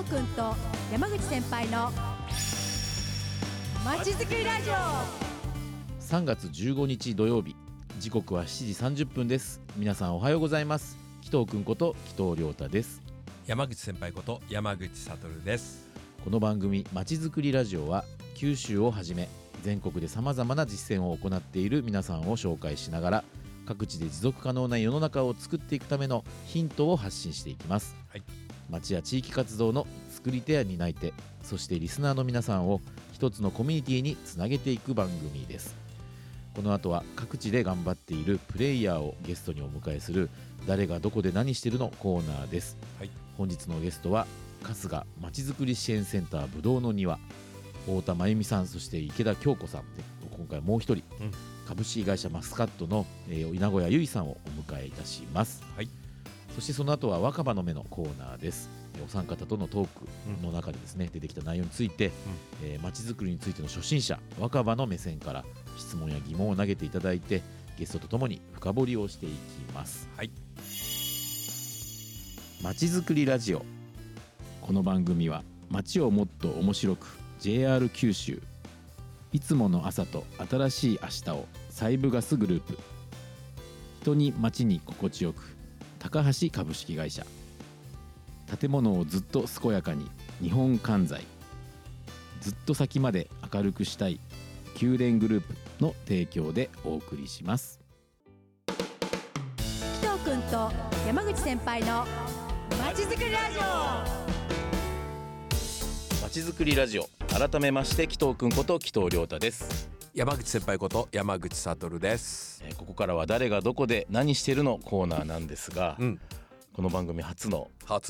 藤君と山口先輩のまちづくりラジオ。 3月15日土曜日、時刻は7時30分です。皆さんおはようございます。紀藤君こと紀藤亮太です。 山口先輩こと山口悟です。 この番組まちづくりラジオは、九州をはじめ全国でさまざまな実践を行っている皆さんを紹介しながら、各地で持続可能な世の中を作っていくためのヒントを発信していきます。 はい、 町や地域活動の作り手や担い手、そしてリスナーの皆さんを一つのコミュニティにつなげていく番組です。この後は各地で頑張っているプレイヤーをゲストにお迎えする誰がどこで何してるのコーナーです。 はい、 本日のゲストは春日まちづくり支援センターぶどうの庭、太田真由美さん、そして池田京子さんで、今回もう一人、株式会社マスカットの、稲小谷由衣さんをお迎えいたします。 はい、 そしてその後は若葉の目のコーナーです。お三方とのトークの中でですね、出てきた内容について、まちづくりについての初心者若葉の目線から質問や疑問を投げていただいて、ゲストとともに深掘りをしていきます。 はい、 まちづくりラジオ。この番組は街をもっと面白く JR 九州、いつもの朝と新しい明日をサイブガスグループ、人に街に心地よく高橋株式会社、建物をずっと健やかに日本関材、ずっと先まで明るくしたい宮殿グループの提供でお送りします。 紀藤君と山口先輩のまちづくりラジオ。 まちづくりラジオ、改めまして紀藤君こと紀藤亮太です。 山口先輩こと山口悟です。 ここからは誰がどこで何してるのコーナーなんですが、この番組初の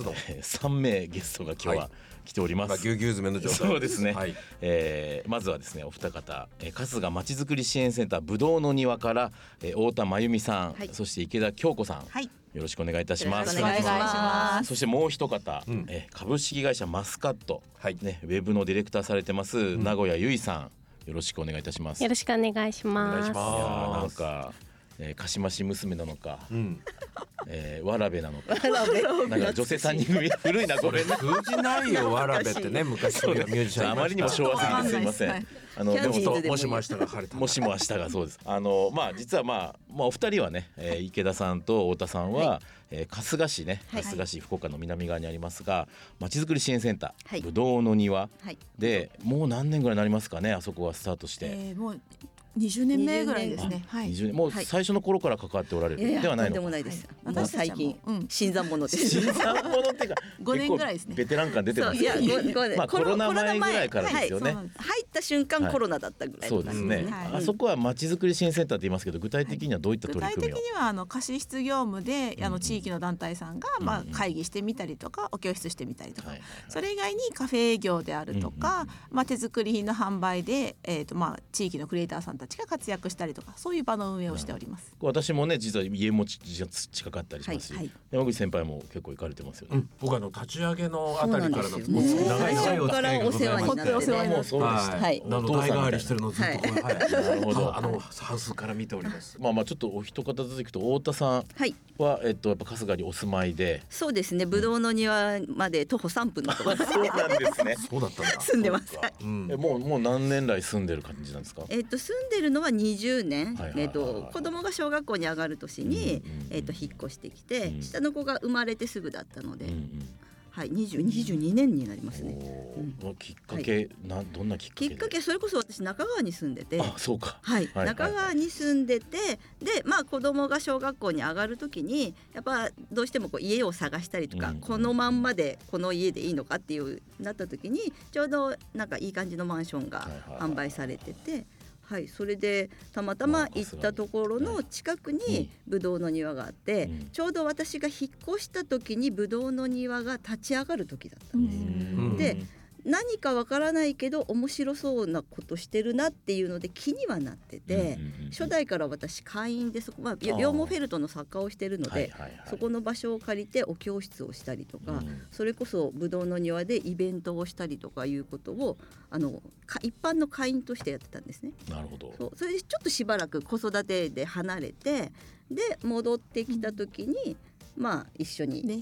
3名ゲストが今日は来ております。 ぎゅうぎゅう詰めの状態。 そうですね、 はい、 まずはですね、お二方、春日まちづくり支援センターぶどうの庭から、太田真由美さん、そして池田京子さん、よろしくお願いいたします。 お願いします。 そしてもう一方、株式会社マスカット、ウェブのディレクターされてます、名古屋由衣さん、よろしくお願いいたします。 よろしくお願いします。 お願いします。 いやなんか、かしまし娘なのか、わらべなのか、なんか女性3人組古いな、これね、 通じないよわらべってね、昔のミュージシャンあまりにも昭和すぎてすいません。 でももしも明日が晴れたら、 もしも明日が、そうです。実はお二人はね、池田さんと太田さんは、春日市ね、春日市福岡の南側にありますが、まちづくり支援センター、ぶどうの庭で、もう何年ぐらいになりますかね、あそこはスタートして。 もう20年目ぐらいですね。 20年、もう最初の頃から関わっておられるではないのか。 とんでもないです。もう最近新参者です。 新参者っていうか 5年ぐらいですね。 ベテラン感出てます。 いや、 コロナ前ぐらいからですよね。 入った瞬間コロナだったぐらい。 そうですね。あそこはまちづくり支援センターって言いますけど、具体的にはどういった取り組みを？ 具体的には貸室業務で地域の団体さんが会議してみたりとか、お教室してみたりとか、それ以外にカフェ営業であるとか、手作り品の販売で地域のクリエイターさんたちが活躍したりとか、そういう場の運営をしております。 私もね、実は家も近かったりしますし、山口先輩も結構行かれてますよね。 僕立ち上げのあたりからの最初からお世話になってね。 もうそうでした。 代替わりしてるのずっと、 なるほど。 ハウスから見ております。 ちょっとお一方ずついくと、太田さんはやっぱ春日にお住まいで。 そうですね、ぶどうの庭まで徒歩3分のところ。 そうなんですね。 そうだったんだ。 住んでます。 もう何年来住んでる感じなんですか？ 住んでるのは20年。子供が小学校に上がる年に引っ越してきて、下の子が生まれてすぐだったので、22年になりますね。 きっかけ、どんなきっかけ？ きっかけ、それこそ私中川に住んでて、 そうか。 中川に住んでて、で子供が小学校に上がる時にやっぱどうしても家を探したりとか、このまんまでこの家でいいのかっていうなった時に、ちょうどなんかいい感じのマンションが販売されてて、それでたまたま行ったところの近くにぶどうの庭があって、ちょうど私が引っ越した時にぶどうの庭が立ち上がる時だったんです。で、何かわからないけど面白そうなことしてるなっていうので気にはなってて、初代から私会員で、そこ両毛フェルトの作家をしてるので、そこの場所を借りてお教室をしたりとか、それこそぶどうの庭でイベントをしたりとかいうことを一般の会員としてやってたんですね。 なるほど。 それでちょっとしばらく子育てで離れて、で戻ってきた時に一緒に、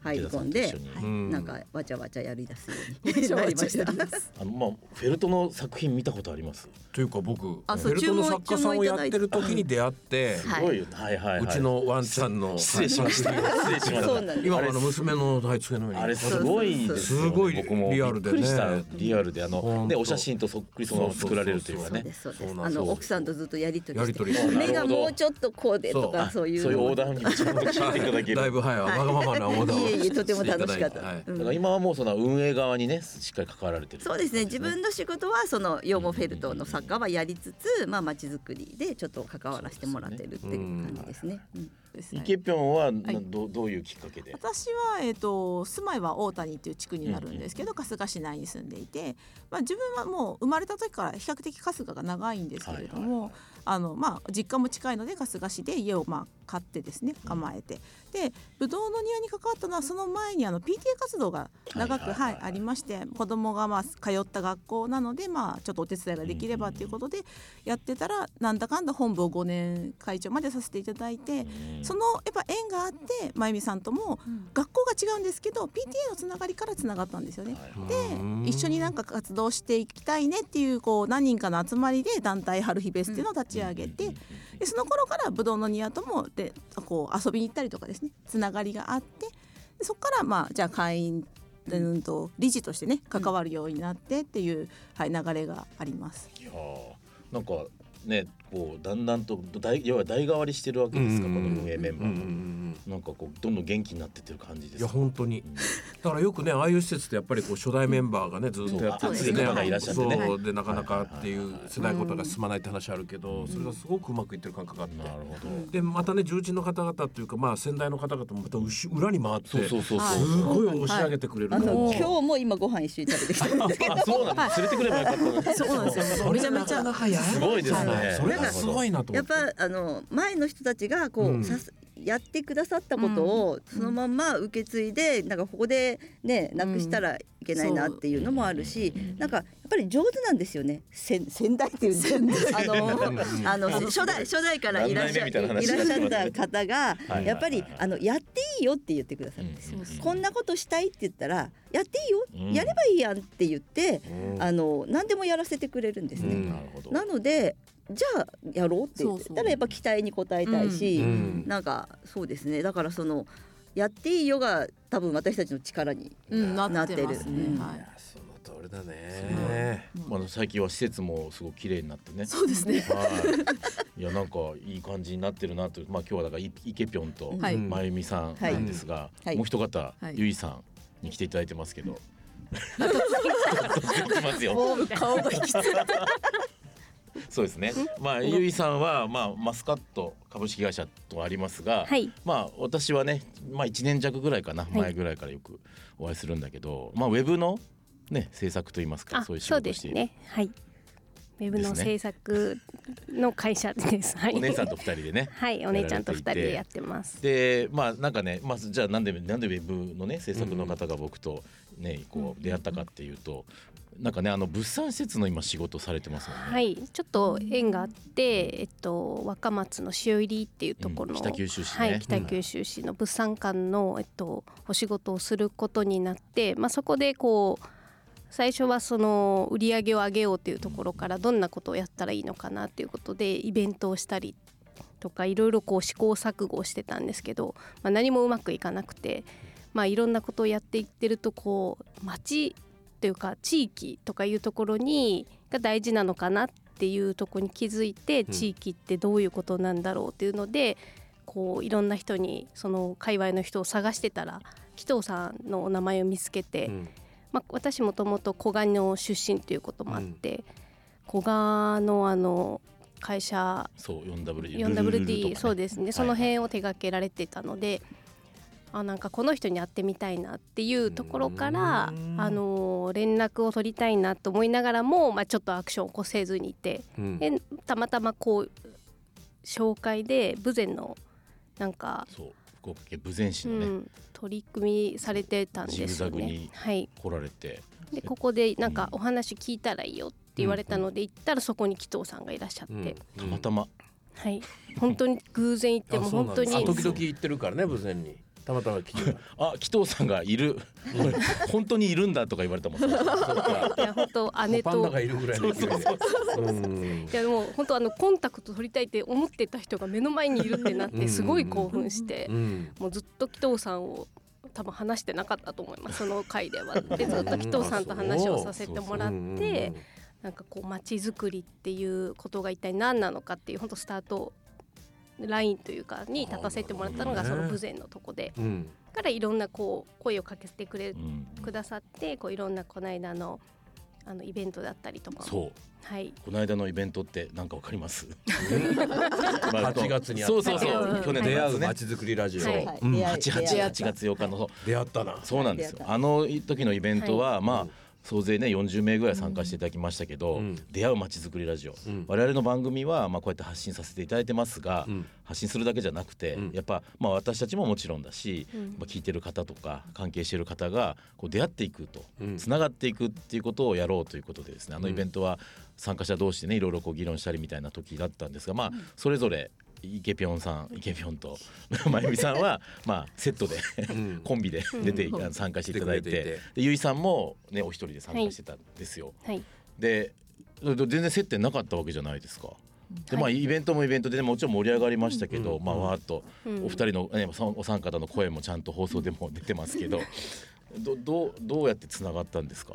入り込んで、なんかわちゃわちゃやりだすようになりました。 フェルトの作品見たことあります？ というか僕フあェルトの作家さんをやってる時に出会ってすごいよ、はいはいはい、 うちのワンちゃんの失礼しました失礼しました。 今娘の机の上にあれすごいですよね。 すごい僕もリアルでねびっくりした。リアルででお写真とそっくりそのまま作られるというかね。 そうです奥さんとずっとやり取りしてり目がもうちょっとこうでとかそういうオーダーにちゃんと聞いていただける。 だいぶわがままなオーダーをいえとても楽しかった。 だから今はもうその運営側にねしっかり関わられてる。 そうですね。自分の仕事はその養護フェルトの作家はやりつつ、まちづくりでちょっと関わらせてもらってるっていう感じですね。 イケピョンはどういうきっかけで？ 私は住まいは大谷っていう地区になるんですけど、春日市内に住んでいて、自分はもう生まれた時から比較的春日が長いんですけれども、実家も近いので春日市で家を買ってですね構えて、でぶどうの庭に関わったのはその前にPTA 活動が長くありまして、子供が通った学校なのでちょっとお手伝いができればということでやってたら、なんだかんだ本部を5年会長までさせていただいて、そのやっぱ縁があってまゆみさんとも学校が違うんですけど PTA のつながりからつながったんですよね。で一緒になんか活動していきたいねっていう何人かの集まりで団体春日フェスっていうのを立ち上げて、でその頃からぶどうの庭ともで遊びに行ったりとかですねつながりがあって、でそこからじゃあ会員理事としてね関わるようになってっていう、流れがあります。 いやなんかねだんだんと要は代替わりしてるわけですか、この運営メンバーも。なんかどんどん元気になってってる感じですか？ いや本当に、だからよくねああいう施設ってやっぱり初代メンバーがねずっとやっててね、そうでなかなかっていう世代ごとが進まないって話あるけど、それがすごくうまくいってる感覚があって、でまたね重鎮の方々っていうか先代の方々もまた裏に回ってすごい押し上げてくれる。 今日も今ご飯一緒に食べてきたんですけど、 そうなんです。連れてくればよかったのに。 そうなんですよ。めちゃめちゃすごいですね。 それがすごいなと思って。 やっぱ前の人たちがやってくださったことをそのまま受け継いで、なんかここでねなくしたらいけないなっていうのもあるし、なんかやっぱり上手なんですよね。先代っていうんです初代からいらっしゃった方がやっぱりやっていいよって言ってくださるんですよ。こんなことしたいって言ったらやっていいよ、やればいいやんって言って何でもやらせてくれるんですね。なのでじゃあやろうって言ったらやっぱ期待に応えたいし、なんかそうですね。だからやっていいよが多分私たちの力になってる。 その通りだね。 最近は施設もすごく綺麗になってね。 そうですね。 いやなんかいい感じになってるなと。今日はだからイケピョンとまゆみさんなんですが、もう一方ゆいさんに来ていただいてますけど。 顔が引きつってそうですね。ゆいさんはマスカット株式会社とありますが、私はね1年弱ぐらいかな、前ぐらいからよくお会いするんだけど、ウェブのね制作といいますか、そういう仕事をしている。 そうですね。はい。ウェブの制作の会社です。 お姉さんと2人でね。 はい、お姉ちゃんと2人でやってます。 でなんかね、じゃあなんでウェブのね制作の方が僕とね出会ったかっていうと。なんかね物産施設の今仕事されてますもんね。 はい、ちょっと縁があって、若松の塩入りっていうところの、 北九州市ね。 はい、北九州市の物産館のお仕事をすることになって、そこで最初はその売り上げを上げようというところからどんなことをやったらいいのかなということでイベントをしたりとかいろいろ試行錯誤をしてたんですけど、何もうまくいかなくて、いろんなことをやっていってると町というか地域とかいうところが大事なのかなっていうところに気づいて、地域ってどういうことなんだろうっていうのでいろんな人にその界隈の人を探してたら紀藤さんのお名前を見つけて、私もともと古賀の出身ということもあって、古賀の会社 4WD そうですね、その辺を手掛けられてたので、なんかこの人に会ってみたいなっていうところから連絡を取りたいなと思いながらも、ちょっとアクションを起こせずにいて、でたまたま紹介で豊前のなんか福岡県豊前市のね、 取り組みされてたんですよね。 ジグザグに来られて、 でここでなんかお話聞いたらいいよって言われたので行ったら、そこに紀藤さんがいらっしゃって、 たまたまはい、本当に偶然行っても本当に時々行ってるからね、豊前に。 たまたま来てあ、紀藤さんがいる本当にいるんだとか言われたもん。そうかいや本当姉とパンダがいるぐらいの勢いでいやもう本当コンタクト取りたいって思ってた人が目の前にいるってなってすごい興奮してもうずっと紀藤さんを多分話してなかったと思います、その回では。でずっと紀藤さんと話をさせてもらってなんかこう街づくりっていうことが一体何なのかっていう本当スタートラインというかに立たせてもらったのがその豊前のとこで、からいろんなこう声をかけてくださってこういろんなこの間のイベントだったりとかも。 そう、 はい、 この間のイベントって何かわかります 8月にあったそう去年の出会うね、 まちづくりラジオ、 はい 8月8日の出会ったな。 そうなんですよ。あの時のイベントは、まあ総勢ね40名ぐらい参加していただきましたけど、出会うまちづくりラジオ、我々の番組はまあこうやって発信させていただいてますが、発信するだけじゃなくて、やっぱまあ私たちももちろんだし、聞いてる方とか関係している方がこう出会っていくと、つながっていくっていうことをやろうということでですね、あのイベントは参加者同士でねいろいろこう議論したりみたいな時だったんですが、まあそれぞれイケピョンとまゆみさんはまあセットでコンビで出て参加していただいて、でゆいさんもねお一人で参加してたんですよ。 はい、で全然接点なかったわけじゃないですか。でまあイベントもイベントで、ね、もちろん盛り上がりましたけど、まあわーっとお二人の、ね、お三方の声もちゃんと放送でも出てますけどどうやってつながったんですか？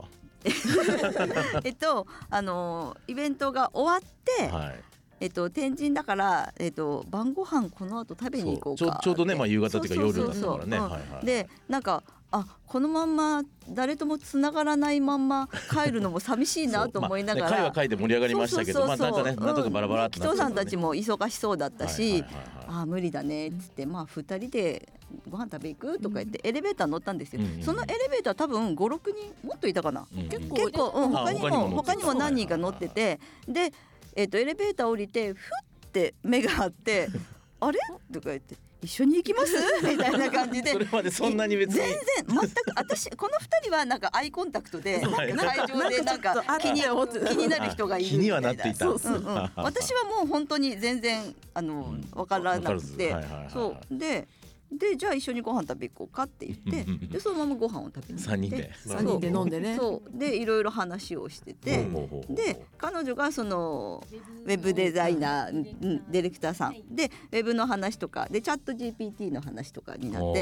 イベントが終わって、 はい天神だから、晩ご飯この後食べに行こうかちょうどね、まあ、夕方っていうか夜だったからね。 でなんかこのまんま誰ともつながらないまんま帰るのも寂しいなと思いながら会は会で盛り上がりましたけど、まあなんかねなんとかバラバラってなって紀藤さんたちも忙しそうだったし、無理だねっつって、まあ2人でご飯食べ行くとか言ってエレベーター乗ったんですよ。そのエレベーター多分5、6人もっといたかな。結構他にも何人か乗ってて、でエレベーター降りてふって目があってあれとか言って一緒に行きますみたいな感じでそれまでそんなに別に全然全く私この2人はなんかアイコンタクトで会場でなんか気になる人がいるみたいな。 気にはなっていた。 私はもう本当に全然分からなくて、そうでじゃあ一緒にご飯食べ行こうかって言ってでそのままご飯を食べに行って 3人で飲んでね、 そうでいろいろ話をしてて、で彼女がそのウェブデザイナー、ディレクターさんでウェブの話とかでチャット GPT の話とかになって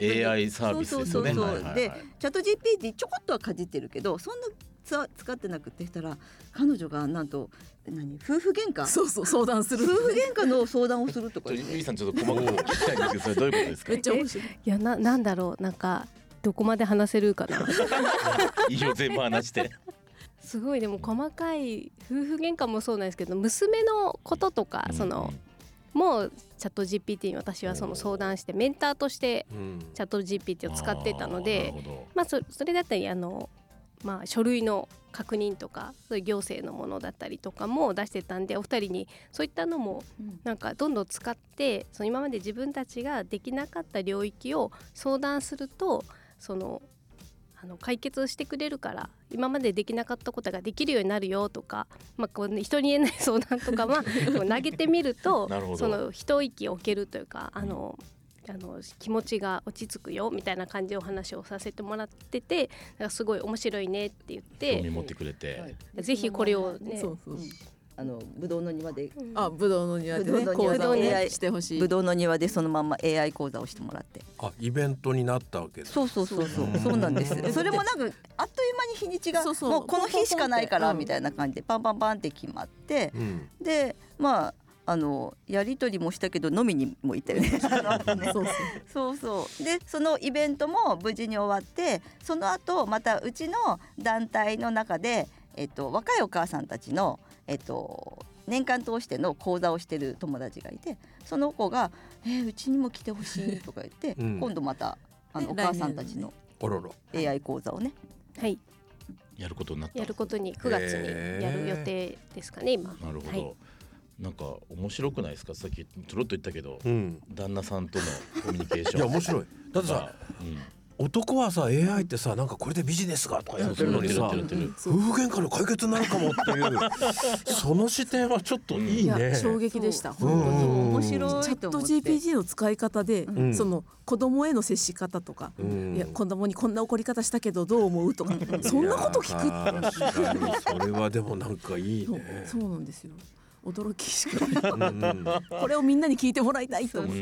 AI サービスですよね。 でチャット GPT ちょこっとはかじってるけどそんな使ってなくてしたら彼女がなんと夫婦喧嘩相談する夫婦喧嘩の相談をするとかゆいさんちょっと細かく聞きたいんですけどそれどういうことですか？ めっちゃ面白い。 いやなんだろうなんかどこまで話せるかな。 いいよ全部話して。 すごいでも細かい夫婦喧嘩もそうなんですけど娘のこととかもうチャット GPT に私はその相談してメンターとしてチャット GPT を使ってたので、まあそれだったりまあ、書類の確認とかそういう行政のものだったりとかも出してたんでお二人にそういったのもなんかどんどん使ってその今まで自分たちができなかった領域を相談すると解決してくれるから今までできなかったことができるようになるよとか、まあ、こう人に言えない相談とかは投げてみるとその一息置けるというか気持ちが落ち着くよみたいな感じでお話をさせてもらっててだからすごい面白いねって言って興味持ってくれて、 ぜひこれをねぶどうの庭でぶどうの庭でね講座をしてほしい。 ぶどうの庭でそのまんま AI 講座をしてもらってイベントになったわけです。 そうなんです。それもなんかあっという間に日にちがもうこの日しかないからみたいな感じでパンパンパンって決まって、でまあやり取りもしたけど飲みにも行ったよね。そうでそのイベントも無事に終わってその後またうちの団体の中で、若いお母さんたちの、年間通しての講座をしてる友達がいてその子がうちにも来てほしいとか言って、今度またお母さんたちの AI 講座をね、 やることになった。 やることに9月にやる予定ですかね今。 なるほど。なんか面白くないですか？さっきちょろっと言ったけど、旦那さんとのコミュニケーション。 いや面白い。だってさ、 男はさ AI ってさなんかこれでビジネスがとかやってるのにさ夫婦喧嘩の解決になるかもっていうその視点はちょっといいね。 衝撃でした本当に。 面白チャットいと思って GPT の使い方で、その子供への接し方とか、いや子供にこんな怒り方したけどどう思うとかそんなこと聞くって確かにそれはでもなんかいいね。 そうなんですよ。驚きしかないこれをみんなに聞いてもらいたいと思って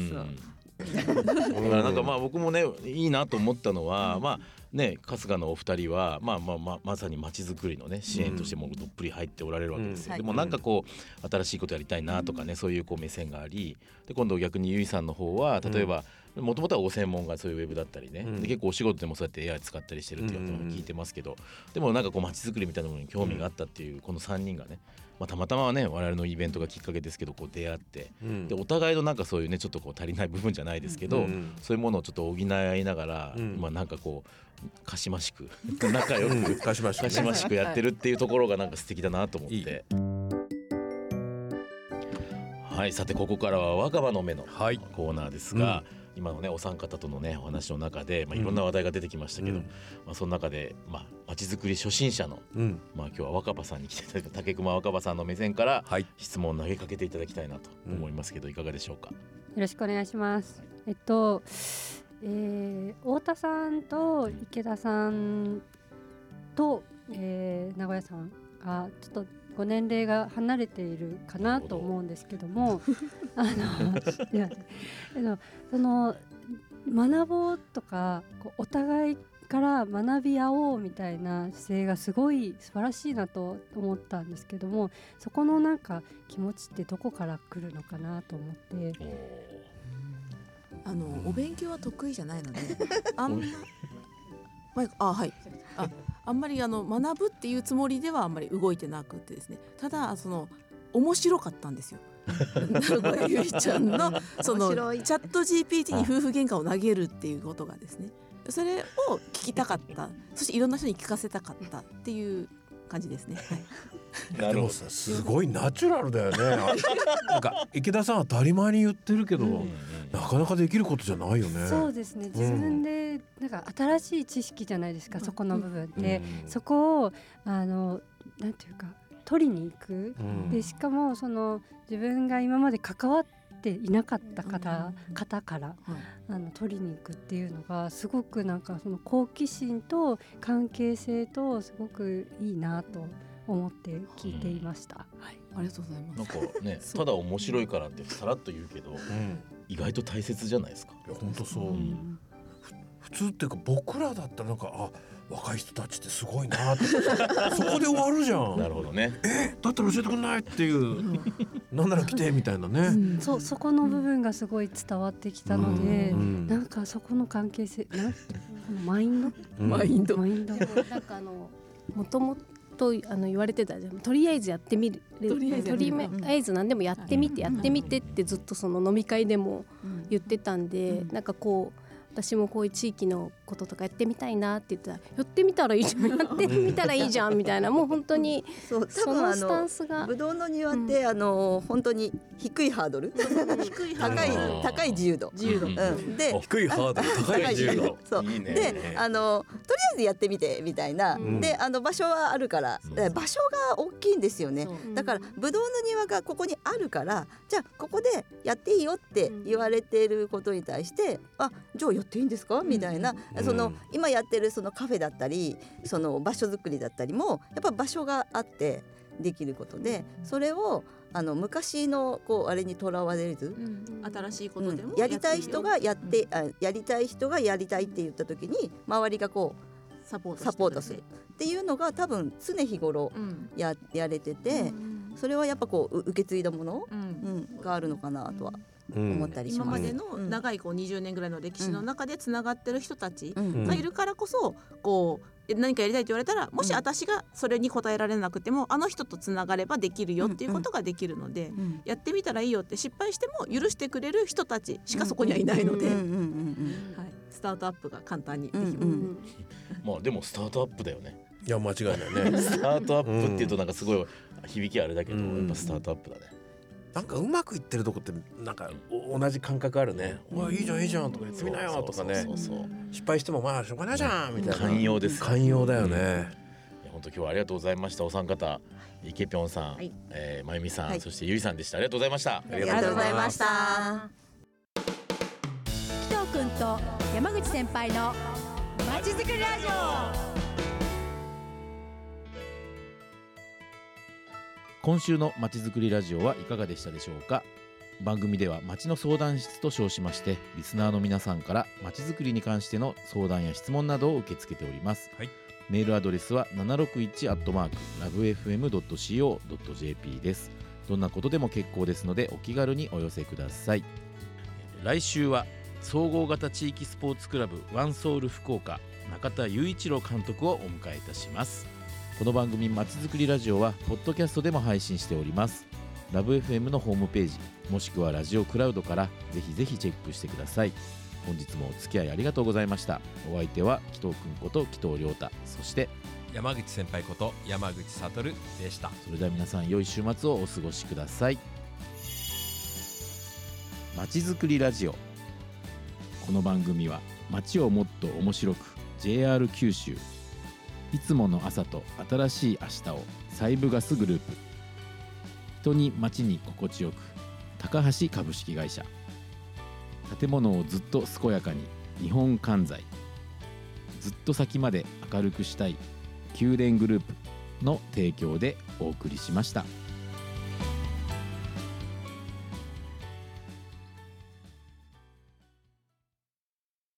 なんかまあ僕もねいいなと思ったのは、まあね春日のお二人はまさに街づくりのね支援としてもどっぷり入っておられるわけですよ。でもなんかこう新しいことやりたいなとかねそういうこう目線があり、で今度逆にゆいさんの方は例えばもともとはご専門がそういうウェブだったりね、で結構お仕事でもそうやって AI 使ったりしてるっていうのを聞いてますけど、でもなんかこう街づくりみたいなものに興味があったっていうこの3人がね、たまたまね我々のイベントがきっかけですけどこう出会って、でお互いのなんかそういうねちょっとこう足りない部分じゃないですけど、そういうものをちょっと補い合いながら、なんかこうかしましく仲良くかしましくやってるっていうところがなんか素敵だなと思って。はい、さてここからは若葉の目のコーナーですが、今のねお三方とのねお話の中で、いろんな話題が出てきましたけど、その中で街づくり初心者の、今日は若葉さんに来ていただいた竹熊若葉さんの目線から質問を投げかけていただきたいなと思いますけど、いかがでしょうか。 よろしくお願いします。太田さんと池田さんと、名古屋さんがちょっとご年齢が離れているかなと思うんですけどもその学ぼうとかお互いから学び合おうみたいな姿勢がすごい素晴らしいなと思ったんですけども、そこのなんか気持ちってどこから来るのかなと思って。 お勉強は得意じゃないのであんまり学ぶっていうつもりではあんまり動いてなくてですね、ただ面白かったんですよ名古屋ゆいちゃんのそのチャット GPT に夫婦喧嘩を投げるっていうことがですね、それを聞きたかった、そしていろんな人に聞かせたかったっていう感じですね。 でもさすごいナチュラルだよねなんか池田さんは当たり前に言ってるけど、なかなかできることじゃないよね。 そうですね、自分でなんか新しい知識じゃないですか、そこの部分で、そこをなんていうか取りに行く、でしかもその自分が今まで関わっていなかった方から取りに行くっていうのがすごくなんかその好奇心と関係性とすごくいいなと思って聞いていました。 ありがとうございます。 なんかねただ面白いからってさらっと言うけど、意外と大切じゃないですか。 いや本当そう、普通っていうか僕らだったらなんか若い人たちってすごいなってそこで終わるじゃん。 なるほどね。 だったら教えてくんないっていうなんなら来てみたいなね、 そこの部分がすごい伝わってきたので、なんかそこの関係性マインドなんかもともと言われてたじゃん、とりあえずやってみる、とりあえず何でもやってみてってずっとその飲み会でも言ってたんで、なんかこう私もこういう地域のこととかやってみたいなって言ったらやってみたらいいじゃんやってみたらいいじゃんみたいな、もう本当にそのスタンスがぶどうの庭って本当に低いハードル高い自由度で低いハードル高い自由度そうでとりあえずやってみてみたいな、で場所はあるから場所が大きいんですよね。だからぶどうの庭がここにあるから、じゃあここでやっていいよって言われていることに対してじゃあやっていいんですかみたいな、その今やってるそのカフェだったりその場所づくりだったりもやっぱ場所があってできることで、それを昔のあれにとらわれず、 新しいことでもやりたい人がやってやりたい人がやりたいって言った時に周りがサポートするっていうのが多分常日頃やれてて、それはやっぱ受け継いだもの、があるのかなとは思ったりします。 今までの長い20年ぐらいの歴史の中でつながってる人たちがいるからこそ何かやりたいと言われたら、もし私がそれに応えられなくてもあの人とつながればできるよっていうことができるので、やってみたらいいよって失敗しても許してくれる人たちしかそこにはいないので、スタートアップが簡単にできます。 でもスタートアップだよね。 いや間違いないねスタートアップっていうとなんかすごい響きあれだけど、やっぱスタートアップだね。 なんかうまくいってるとこってなんか同じ感覚あるね。わ、いいじゃんいいじゃんとかやってみなよとかね。失敗してもまあしょうがないじゃんみたいな寛容です。 寛容だよね。 本当今日はありがとうござざいました。お三方、イケピョンさん、 はいまゆみさん、 はいそしてゆりさんでした。ありがとうございました。 ありがとうございました。 紀藤くんと山口先輩のまちづくりラジオ。 今週のまちづくりラジオはいかがでしたでしょうか。番組ではまちの相談室と称しまして、リスナーの皆さんからまちづくりに関しての相談や質問などを受け付けております、 はい、 メールアドレスは 761@lovefm.co.jp です。どんなことでも結構ですのでお気軽にお寄せください。来週は総合型地域スポーツクラブワンソウル福岡中田雄一郎監督をお迎えいたします。この番組まちづくりラジオはポッドキャストでも配信しております。ラブ FM のホームページもしくはラジオクラウドからぜひぜひチェックしてください。本日もお付き合いありがとうございました。お相手は紀藤くんこと紀藤亮太、そして山口先輩こと山口悟でした。 それでは皆さん良い週末をお過ごしください。まちづくりラジオ。この番組は街をもっと面白く JR 九州、いつもの朝と新しい明日をサイブガスグループ、人に街に心地よく高橋株式会社、建物をずっと健やかに日本関材、ずっと先まで明るくしたい宮殿グループの提供でお送りしました。